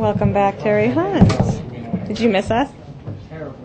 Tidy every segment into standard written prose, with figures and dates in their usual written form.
Welcome back, Terry Hunt. Did you miss us? Terribly.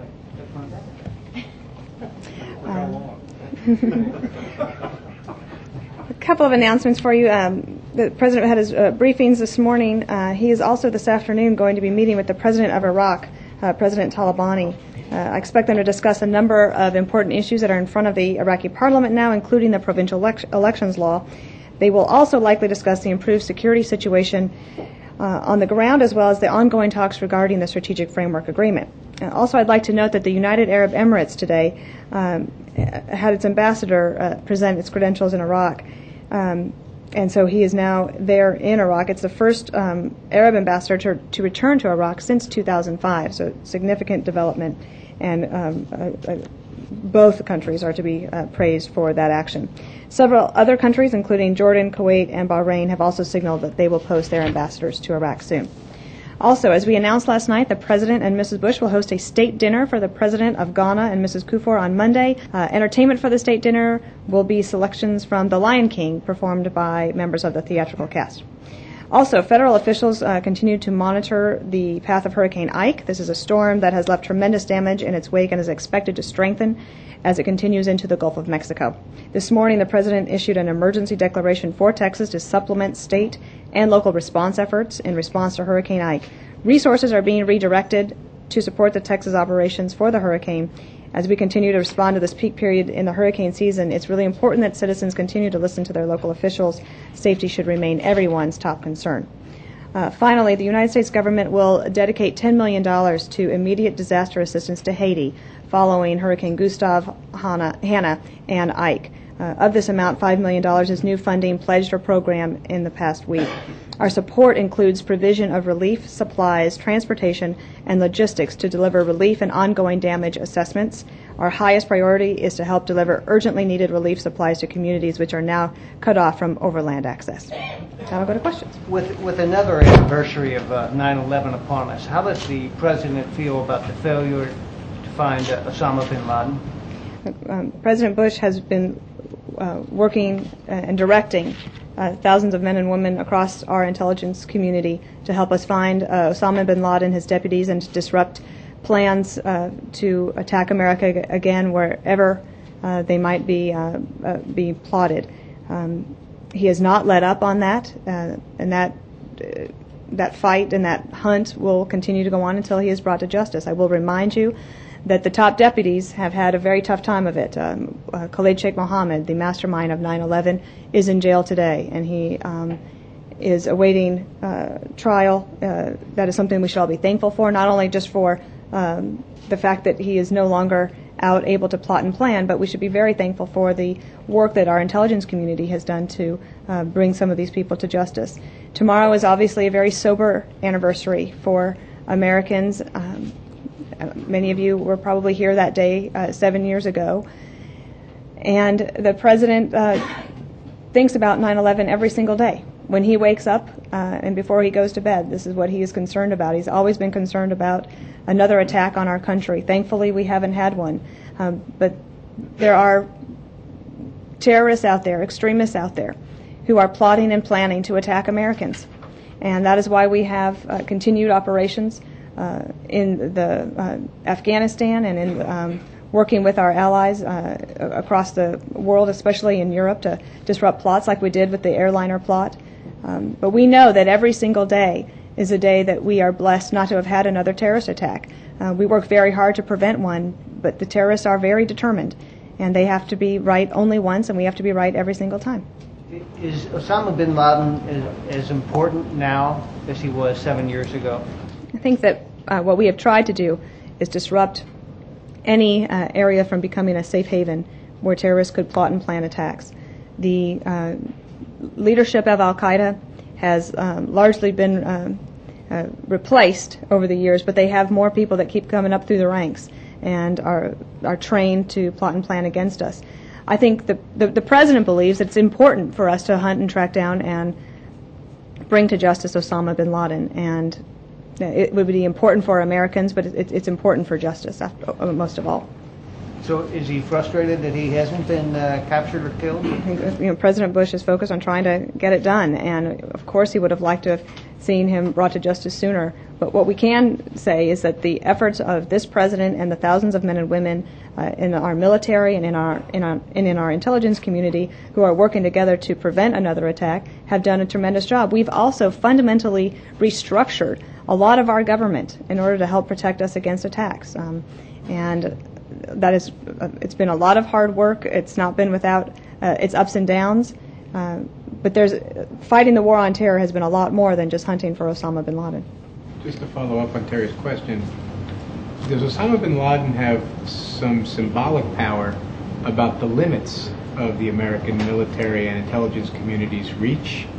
A couple of announcements for you. The President had his briefings this morning. He is also this afternoon going to be meeting with the President of Iraq, President Talabani. I expect them to discuss a number of important issues that are in front of the Iraqi parliament now, including the provincial elections law. They will also likely discuss the improved security situation on the ground, as well as the ongoing talks regarding the Strategic Framework Agreement. Also, I'd like to note that the United Arab Emirates today had its ambassador present its credentials in Iraq. And so he is now there in Iraq. It's the first Arab ambassador to return to Iraq since 2005, so significant development, and both countries are to be praised for that action. Several other countries, including Jordan, Kuwait, and Bahrain, have also signaled that they will post their ambassadors to Iraq soon. Also, as we announced last night, the President and Mrs. Bush will host a state dinner for the President of Ghana and Mrs. Kufuor on Monday. Entertainment for the state dinner will be selections from The Lion King, performed by members of the theatrical cast. Also, federal officials continue to monitor the path of Hurricane Ike. This is a storm that has left tremendous damage in its wake and is expected to strengthen as it continues into the Gulf of Mexico. This morning, the President issued an emergency declaration for Texas to supplement state and local response efforts in response to Hurricane Ike. Resources are being redirected to support the Texas operations for the hurricane. As we continue to respond to this peak period in the hurricane season, it's really important that citizens continue to listen to their local officials. Safety should remain everyone's top concern. Finally, the United States government will dedicate $10 million to immediate disaster assistance to Haiti following Hurricane Gustav, Hannah, and Ike. Of this amount, $5 million is new funding pledged or programmed in the past week. Our support includes provision of relief, supplies, transportation, and logistics to deliver relief and ongoing damage assessments. Our highest priority is to help deliver urgently needed relief supplies to communities which are now cut off from overland access. Now I'll go to questions. With another anniversary of 9/11 upon us, how does the President feel about the failure to find Osama bin Laden? President Bush has been working and directing thousands of men and women across our intelligence community to help us find Osama bin Laden, his deputies, and to disrupt plans to attack America again wherever they might be plotted. He has not let up on that, and that fight and that hunt will continue to go on until he is brought to justice. I will remind you that the top deputies have had a very tough time of it. Khalid Sheikh Mohammed, the mastermind of 9/11, is in jail today, and he is awaiting trial. That is something we should all be thankful for, not only just for the fact that he is no longer out able to plot and plan, but we should be very thankful for the work that our intelligence community has done to bring some of these people to justice. Tomorrow is obviously a very sober anniversary for Americans. Many of you were probably here that day 7 years ago. And the President thinks about 9/11 every single day. When he wakes up and before he goes to bed, this is what he is concerned about. He's always been concerned about another attack on our country. Thankfully, we haven't had one. But there are terrorists out there, extremists out there, who are plotting and planning to attack Americans. And that is why we have continued operations in the Afghanistan and in working with our allies across the world, especially in Europe, to disrupt plots like we did with the airliner plot. But we know that every single day is a day that we are blessed not to have had another terrorist attack. We work very hard to prevent one, but the terrorists are very determined, and they have to be right only once, and we have to be right every single time. Is Osama bin Laden as important now as he was 7 years ago? I think that what we have tried to do is disrupt any area from becoming a safe haven where terrorists could plot and plan attacks. The leadership of Al-Qaeda has largely been replaced over the years, but they have more people that keep coming up through the ranks and are trained to plot and plan against us. I think the President believes it's important for us to hunt and track down and bring to justice Osama bin Laden, and it would be important for Americans, but it's important for justice most of all. So is he frustrated that he hasn't been captured or killed? I think President Bush is focused on trying to get it done, and of course he would have liked to have seeing him brought to justice sooner. But what we can say is that the efforts of this president and the thousands of men and women in our military and in our intelligence community who are working together to prevent another attack have done a tremendous job. We've also fundamentally restructured a lot of our government in order to help protect us against attacks. And that is, it's been a lot of hard work. It's not been without its ups and downs. But fighting the war on terror has been a lot more than just hunting for Osama bin Laden. Just to follow up on Terry's question, does Osama bin Laden have some symbolic power about the limits of the American military and intelligence community's reach?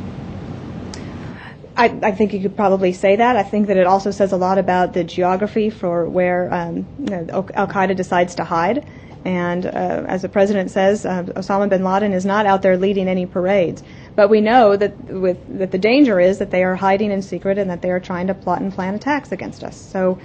I think you could probably say that. I think that it also says a lot about the geography for where Al-Qaeda decides to hide. And as the president says, Osama bin Laden is not out there leading any parades. But we know that the danger is that they are hiding in secret and that they are trying to plot and plan attacks against us. So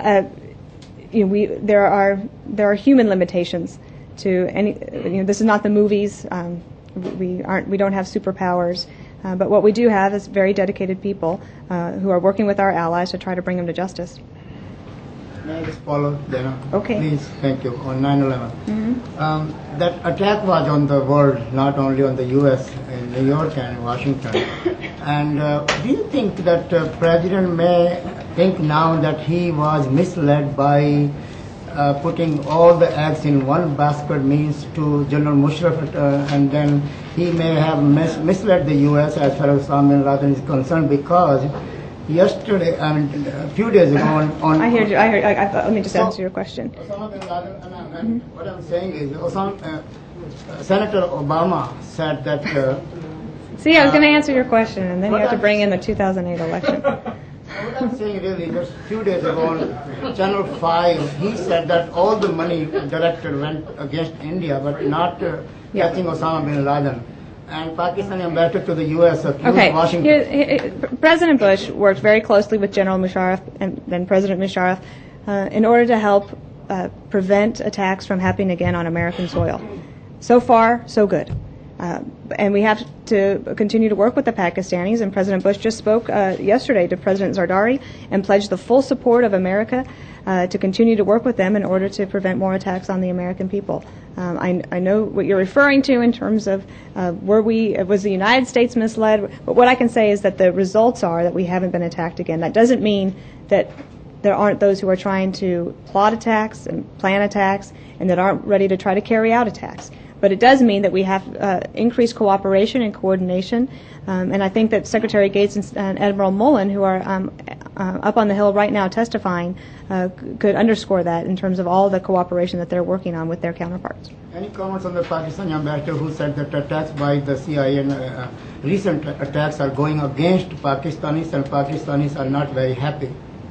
there are human limitations to any. This is not the movies. We don't have superpowers. But what we do have is very dedicated people who are working with our allies to try to bring them to justice. May I just follow, Dana? Okay. Please, thank you. On 9/11, that attack was on the world, not only on the U.S. in New York and Washington. And do you think that President may think now that he was misled by putting all the eggs in one basket means to General Musharraf, and then he may have misled the U.S. as far as Osama bin Laden is concerned, because yesterday, a few days ago on I heard you. Let me just answer your question. Osama bin Laden, what I'm saying is, Senator Obama said that... See, I was going to answer your question, and then you have to bring in the 2008 election. What I'm saying really, just a few days ago on Channel 5, he said that all the money directed went against India, but not catching Osama bin Laden. And Pakistani ambassador to the U.S. accused Washington. President Bush worked very closely with General Musharraf and then President Musharraf in order to help prevent attacks from happening again on American soil. So far, so good. And we have to continue to work with the Pakistanis, and President Bush just spoke yesterday to President Zardari and pledged the full support of America to continue to work with them in order to prevent more attacks on the American people. I know what you're referring to in terms of was the United States misled, but what I can say is that the results are that we haven't been attacked again. That doesn't mean that there aren't those who are trying to plot attacks and plan attacks and that aren't ready to try to carry out attacks. But it does mean that we have increased cooperation and coordination, and I think that Secretary Gates and Admiral Mullen, who are up on the Hill right now testifying, could underscore that in terms of all the cooperation that they're working on with their counterparts. Any comments on the Pakistani ambassador who said that attacks by the CIA and recent attacks are going against Pakistanis, and Pakistanis are not very happy?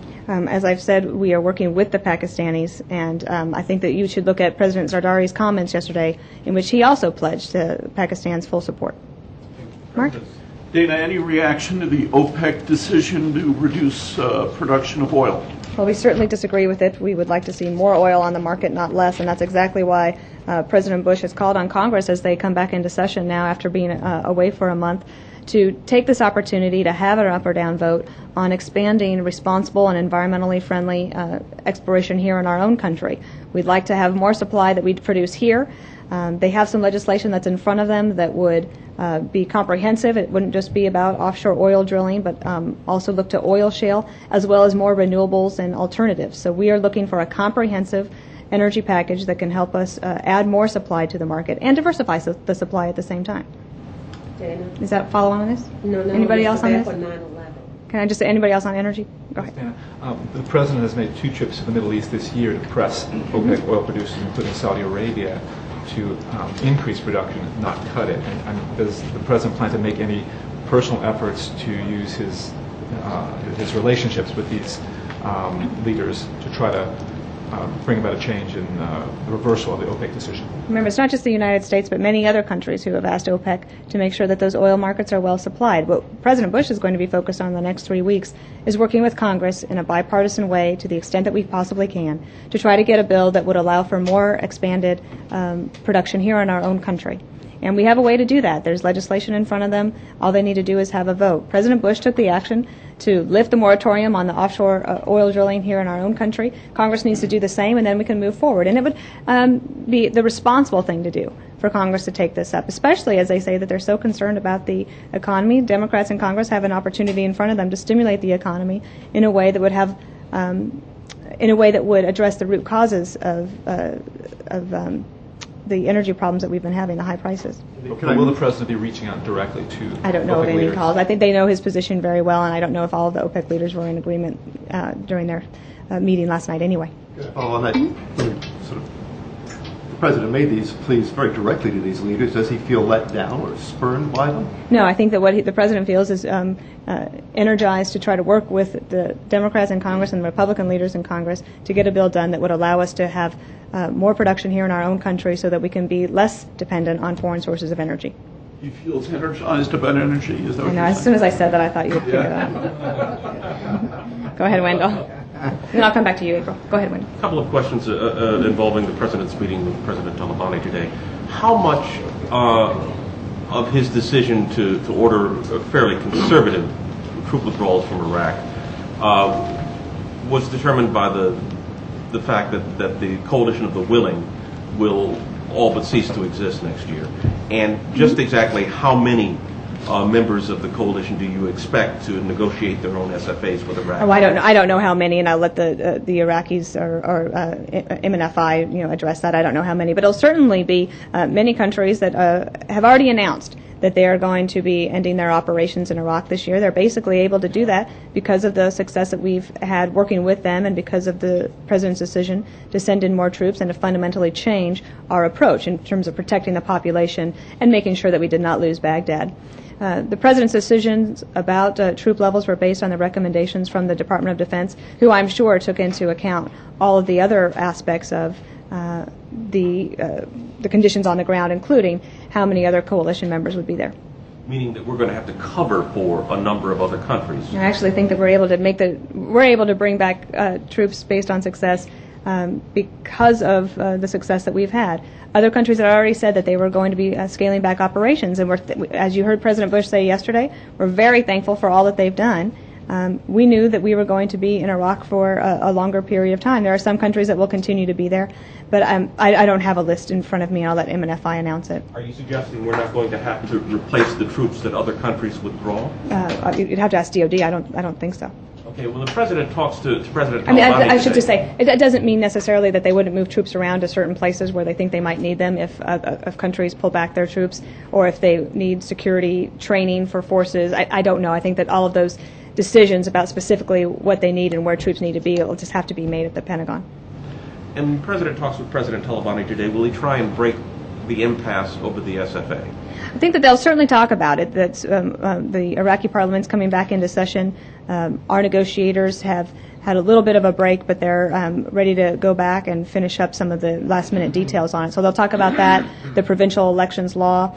As I've said, we are working with the Pakistanis, and I think that you should look at President Zardari's comments yesterday, in which he also pledged Pakistan's full support. Mark? Dana, any reaction to the OPEC decision to reduce production of oil? Well, we certainly disagree with it. We would like to see more oil on the market, not less, and that's exactly why President Bush has called on Congress as they come back into session now after being away for a month to take this opportunity to have an up or down vote on expanding responsible and environmentally friendly exploration here in our own country. We'd like to have more supply that we produce here. They have some legislation that's in front of them that would be comprehensive. It wouldn't just be about offshore oil drilling, but also look to oil shale as well as more renewables and alternatives. So we are looking for a comprehensive energy package that can help us add more supply to the market and diversify the supply at the same time. Dana? Is that follow on this? No. Anybody else on this? On 9/11. Can I just say anybody else on energy? Go ahead. Dana, the president has made 2 trips to the Middle East this year to press OPEC oil producers, including Saudi Arabia, to increase production, not cut it. And does the president plan to make any personal efforts to use his relationships with these leaders to try to bring about a change in the reversal of the OPEC decision? Remember, it's not just the United States, but many other countries who have asked OPEC to make sure that those oil markets are well supplied. What President Bush is going to be focused on in the next 3 weeks is working with Congress in a bipartisan way to the extent that we possibly can to try to get a bill that would allow for more expanded production here in our own country. And we have a way to do that. There's legislation in front of them. All they need to do is have a vote. President Bush took the action to lift the moratorium on the offshore oil drilling here in our own country. Congress needs to do the same, and then we can move forward. And it would be the responsible thing to do for Congress to take this up, especially as they say that they're so concerned about the economy. Democrats in Congress have an opportunity in front of them to stimulate the economy in a way that would have, in a way that would address the root causes of the energy problems that we've been having, the high prices. Will the president be reaching out directly to I don't know OPEC of any leaders? calls. I think they know his position very well, and I don't know if all of the OPEC leaders were in agreement during their meeting last night anyway. Follow on that, the president made these pleas very directly to these leaders. Does he feel let down or spurned by them? No, I think that what the president feels is energized to try to work with the Democrats in Congress and the Republican leaders in Congress to get a bill done that would allow us to have more production here in our own country so that we can be less dependent on foreign sources of energy. He feels energized about energy. Is that what I know, you're as saying? soon as I said that, I thought you would pick it up. Go ahead, Wendell. Then I'll come back to you, April. Go ahead, Wendell. A couple of questions involving the president's meeting with President Talabani today. How much of his decision to order fairly conservative troop withdrawals from Iraq was determined by the fact that the coalition of the willing will all but cease to exist next year? And just exactly how many members of the coalition do you expect to negotiate their own SFAs with Iraq? Oh, I don't know. I don't know how many, and I'll let the Iraqis or MNFI address that. I don't know how many, but it'll certainly be many countries that have already announced that they are going to be ending their operations in Iraq this year. They're basically able to do that because of the success that we've had working with them and because of the president's decision to send in more troops and to fundamentally change our approach in terms of protecting the population and making sure that we did not lose Baghdad. The president's decisions about troop levels were based on the recommendations from the Department of Defense, who I'm sure took into account all of the other aspects of the conditions on the ground, including how many other coalition members would be there. Meaning that we're going to have to cover for a number of other countries. I actually think that we're able to bring back troops based on success because of the success that we've had. Other countries had already said that they were going to be scaling back operations, and as you heard President Bush say yesterday, we're very thankful for all that they've done. We knew that we were going to be in Iraq for a longer period of time. There are some countries that will continue to be there, but I don't have a list in front of me, and I'll let MNFI announce it. Are you suggesting we're not going to have to replace the troops that other countries withdraw? You'd have to ask DOD. I don't think so. Okay, well, the president talks to President Talabani I mean, I should today. just say, it doesn't mean necessarily that they wouldn't move troops around to certain places where they think they might need them if countries pull back their troops or if they need security training for forces. I don't know. I think that all of those decisions about specifically what they need and where troops need to be will just have to be made at the Pentagon. And the president talks with President Talabani today. Will he try and break the impasse over the SFA? I think that they'll certainly talk about it. That the Iraqi parliament's coming back into session. Our negotiators have had a little bit of a break, but they're ready to go back and finish up some of the last-minute details on it. So they'll talk about that, the provincial elections law.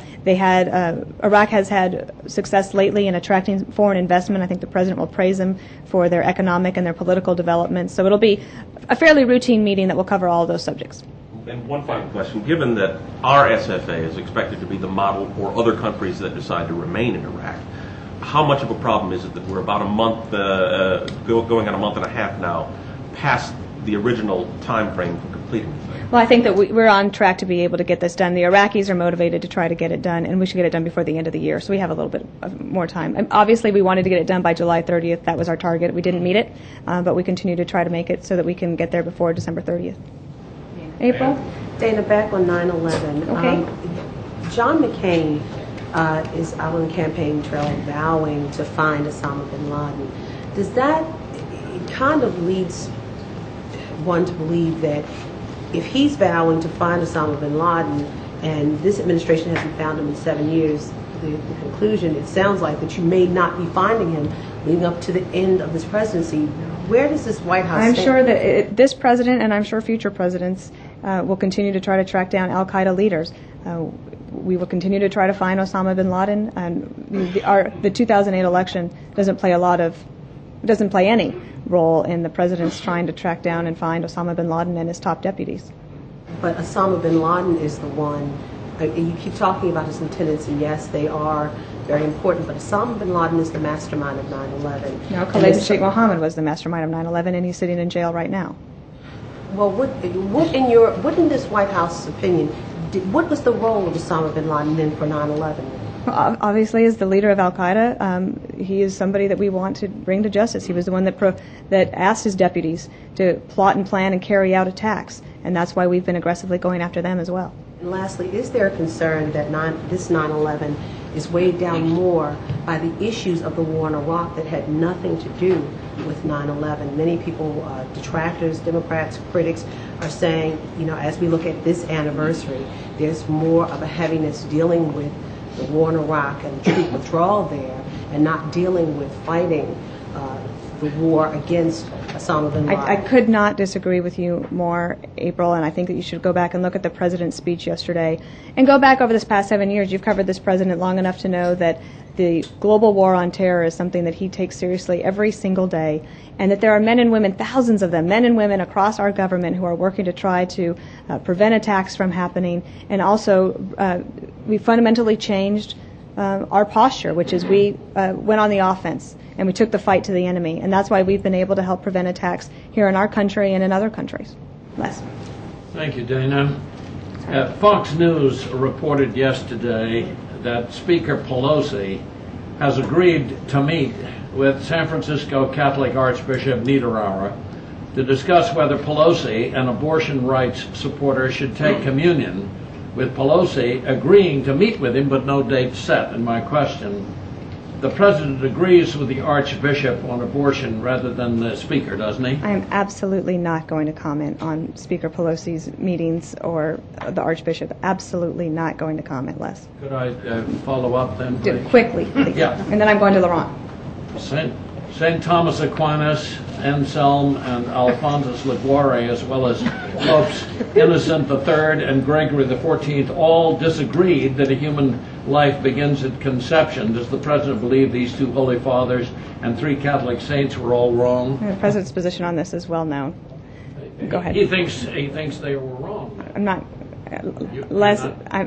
Iraq has had success lately in attracting foreign investment. I think the president will praise them for their economic and their political development. So it'll be a fairly routine meeting that will cover all of those subjects. And one final question. Given that our SFA is expected to be the model for other countries that decide to remain in Iraq, how much of a problem is it that we're about a month, going on a month and a half now, past the original time frame for completing the thing? Well, I think that we're on track to be able to get this done. The Iraqis are motivated to try to get it done, and we should get it done before the end of the year. So we have a little bit of more time. And obviously, we wanted to get it done by July 30th. That was our target. We didn't meet it, but we continue to try to make it so that we can get there before December 30th. April? Dana, back on 9/11. Okay. John McCain is out on the campaign trail vowing to find Osama bin Laden. Does that, it kind of leads one to believe that if he's vowing to find Osama bin Laden and this administration hasn't found him in 7 years, the conclusion, it sounds like, that you may not be finding him leading up to the end of this presidency. Where does this White House stand? I'm sure that this president and I'm sure future presidents will continue to try to track down al-Qaeda leaders. We will continue to try to find Osama bin Laden, and the 2008 election doesn't play any role in the president's trying to track down and find Osama bin Laden and his top deputies. But Osama bin Laden is the one you keep talking about his lieutenants, and yes, they are very important, but Osama bin Laden is the mastermind of 9/11. No, Khalid Sheikh Mohammed was the mastermind of 9/11, and he's sitting in jail right now. Well, what in this White House opinion, what was the role of Osama bin Laden then for 9/11? Well, obviously, as the leader of Al-Qaeda, he is somebody that we want to bring to justice. He was the one that asked his deputies to plot and plan and carry out attacks, and that's why we've been aggressively going after them as well. And lastly, is there a concern that this 9/11 is weighed down more by the issues of the war in Iraq that had nothing to do with 9/11? Many people, detractors, Democrats, critics, are saying, as we look at this anniversary, there's more of a heaviness dealing with the war in Iraq and troop withdrawal there, and not dealing with fighting the war against Osama bin Laden. I could not disagree with you more, April, and I think that you should go back and look at the president's speech yesterday and go back over this past 7 years. You've covered this president long enough to know that the global war on terror is something that he takes seriously every single day, and that there are men and women, thousands of them, men and women across our government who are working to try to prevent attacks from happening. And also, we fundamentally changed our posture, which is we went on the offense and we took the fight to the enemy, and that's why we've been able to help prevent attacks here in our country and in other countries. Les. Thank you, Dana. Fox News reported yesterday that Speaker Pelosi has agreed to meet with San Francisco Catholic Archbishop Niederauer to discuss whether Pelosi, an abortion rights supporter, should take communion, with Pelosi agreeing to meet with him but no date set. And my question, the President agrees with the Archbishop on abortion rather than the Speaker, doesn't he? I am absolutely not going to comment on Speaker Pelosi's meetings or the Archbishop. Absolutely not going to comment, Les. Could I follow up then, please? Quickly, please. Yeah. And then I'm going to Laurent. St. Thomas Aquinas, Anselm, and Alphonsus Liguori, as well as Popes Innocent III and Gregory XIV, all disagreed that a human life begins at conception. Does the President believe these two Holy Fathers and three Catholic saints were all wrong? The President's position on this is well known. Go ahead. He thinks they were wrong. I'm not, Les.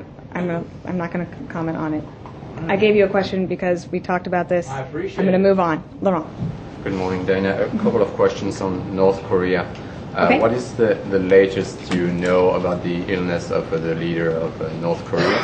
I'm not going to comment on it. I gave you a question because we talked about this. I appreciate I'm going to move on. Laurent. Good morning, Dana. A couple of questions on North Korea. Okay. What is the latest you know about the illness of the leader of North Korea?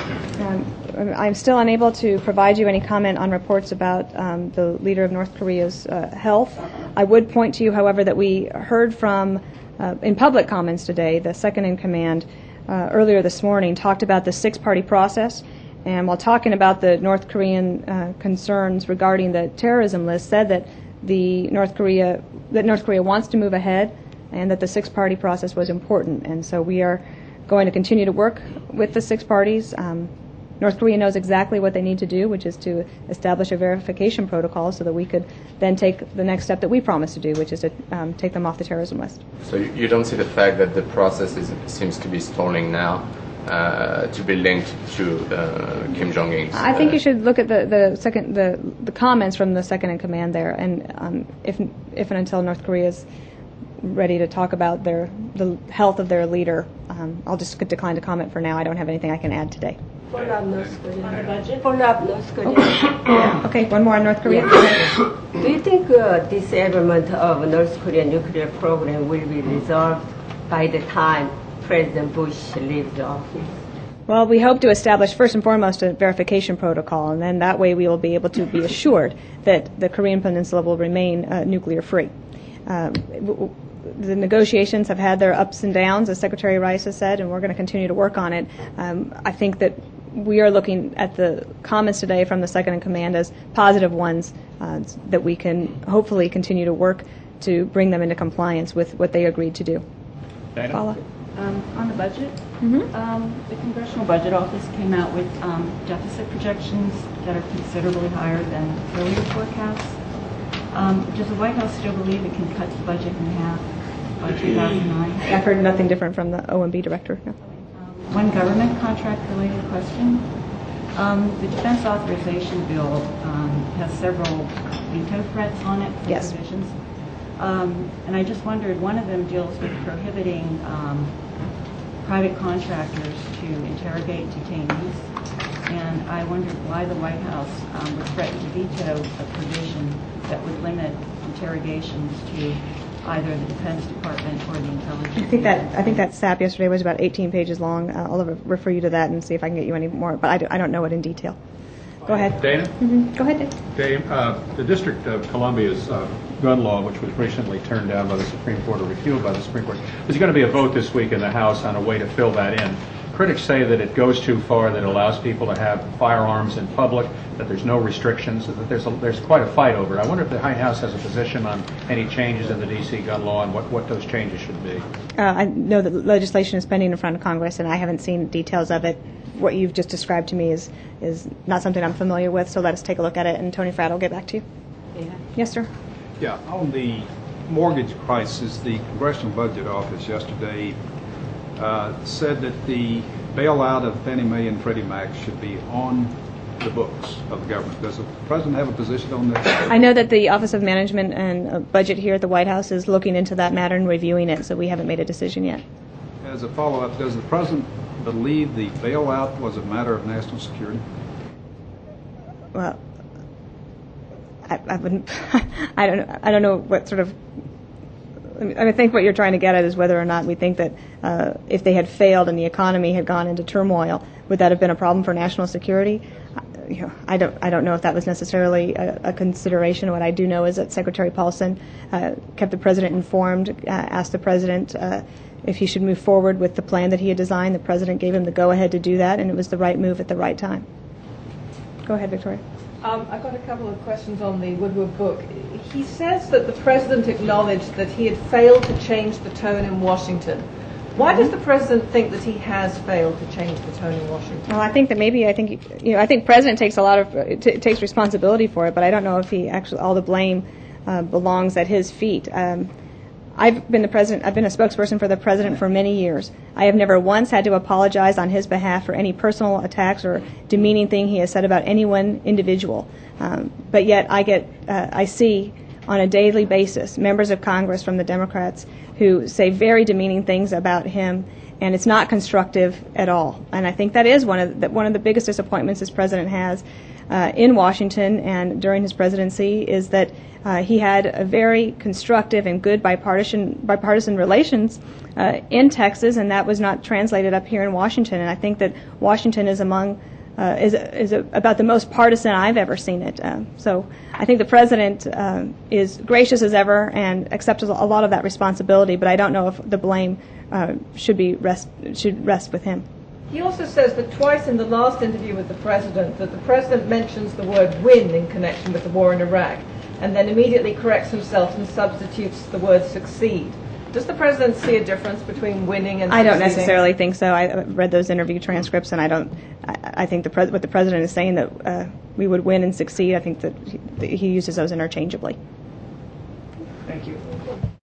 I'm still unable to provide you any comment on reports about the leader of North Korea's health. I would point to you, however, that we heard from, in public comments today, the second in command earlier this morning talked about the six-party process. And while talking about the North Korean concerns regarding the terrorism list, said that North Korea wants to move ahead, and that the six-party process was important. And so we are going to continue to work with the six parties. North Korea knows exactly what they need to do, which is to establish a verification protocol so that we could then take the next step that we promised to do, which is to take them off the terrorism list. So you don't see the fact that the process seems to be stalling now to be linked to Kim Jong-un's? I think you should look at the comments from the second in command there, and if and until North Korea is ready to talk about the health of their leader, I'll just decline to comment for now. I don't have anything I can add today. Follow up North Korea. Follow up North Korea. Yeah. Okay, one more on North Korea. Do you think this element of North Korean nuclear program will be resolved by the time President Bush leaves office? Well, we hope to establish first and foremost a verification protocol, and then that way we will be able to be assured that the Korean Peninsula will remain nuclear free. The negotiations have had their ups and downs, as Secretary Rice has said, and we're going to continue to work on it. I think that we are looking at the comments today from the second in command as positive ones that we can hopefully continue to work to bring them into compliance with what they agreed to do. Paula? On the budget, the Congressional Budget Office came out with deficit projections that are considerably higher than earlier forecasts. Does the White House still believe it can cut the budget in half by 2009? I've heard nothing different from the OMB director. No. One government contract-related question. The Defense Authorization Bill has several veto threats on it for provisions. And I just wondered, one of them deals with prohibiting private contractors to interrogate detainees. And I wondered why the White House would threaten to veto a provision that would limit interrogations to either the Defense Department or the intelligence. I think that SAP yesterday was about 18 pages long. I'll refer you to that and see if I can get you any more, but I don't know it in detail. Go ahead. Dana? Go ahead, Dave. Dave, the District of Columbia's gun law, which was recently turned down by the Supreme Court or repealed by the Supreme Court, there's going to be a vote this week in the House on a way to fill that in. Critics say that it goes too far, that it allows people to have firearms in public, that there's no restrictions, that there's quite a fight over it. I wonder if the White House has a position on any changes in the D.C. gun law and what those changes should be. I know that legislation is pending in front of Congress, and I haven't seen details of it. What you've just described to me is not something I'm familiar with, so let us take a look at it, and Tony Fradd will get back to you. Yeah. Yes, sir. Yeah, on the mortgage crisis, the Congressional Budget Office yesterday said that the bailout of Fannie Mae and Freddie Mac should be on the books of the government. Does the President have a position on this? I know that the Office of Management and Budget here at the White House is looking into that matter and reviewing it, so we haven't made a decision yet. As a follow-up, does the President believe the bailout was a matter of national security? Well, I wouldn't. I don't know what sort of. I think what you're trying to get at is whether or not we think that if they had failed and the economy had gone into turmoil, would that have been a problem for national security? I don't know if that was necessarily a consideration. What I do know is that Secretary Paulson kept the President informed, asked the President if he should move forward with the plan that he had designed. The President gave him the go-ahead to do that, and it was the right move at the right time. Go ahead, Victoria. I've got a couple of questions on the Woodward book. He says that the President acknowledged that he had failed to change the tone in Washington. Why does the President think that he has failed to change the tone in Washington? Well, I think President takes takes responsibility for it, but I don't know if he actually all the blame belongs at his feet. I've been a spokesperson for the President for many years. I have never once had to apologize on his behalf for any personal attacks or demeaning thing he has said about any one individual. But yet I see on a daily basis members of Congress from the Democrats who say very demeaning things about him, and it's not constructive at all. And I think that is one of the biggest disappointments this President has in Washington and during his presidency is that he had a very constructive and good bipartisan relations in Texas, and that was not translated up here in Washington. And I think that Washington is about the most partisan I've ever seen it. So I think the President is gracious as ever and accepts a lot of that responsibility, but I don't know if the blame should rest with him. He also says that twice in the last interview with the President that the President mentions the word win in connection with the war in Iraq and then immediately corrects himself and substitutes the word succeed. Does the President see a difference between winning and succeeding? I don't necessarily think so. I read those interview transcripts, and I think what the President is saying that we would win and succeed, I think that he uses those interchangeably. Thank you.